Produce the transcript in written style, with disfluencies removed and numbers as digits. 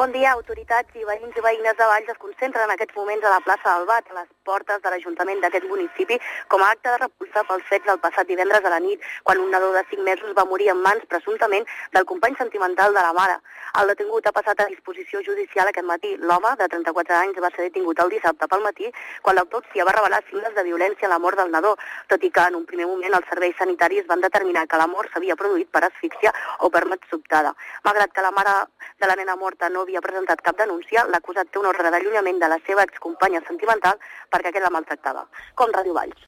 Bon dia. Autoritats i veïns i veïnes de Valls es concentren en aquests moments a la plaça del Bat, a les portes de l'Ajuntament d'aquest municipi, com a acte de repulsa pels fets del passat divendres a la nit, quan un nadó de 5 mesos va morir en mans, presumptament, del company sentimental de la mare. El detingut ha passat a disposició judicial aquest matí. L'home, de 34 anys, va ser detingut el dissabte pel matí, quan l'autòpsia va revelar signes de violència en la mort del nadó, tot i que en un primer moment els serveis sanitaris van determinar que la mort s'havia produït per asfíxia o per mat sobtada. Malgrat que la mare de la nena morta no havia presentat cap denúncia, l'acusat té una ordre d'allunyament de la seva excompanya sentimental perquè aquest la maltractava. Com Ràdio Valls.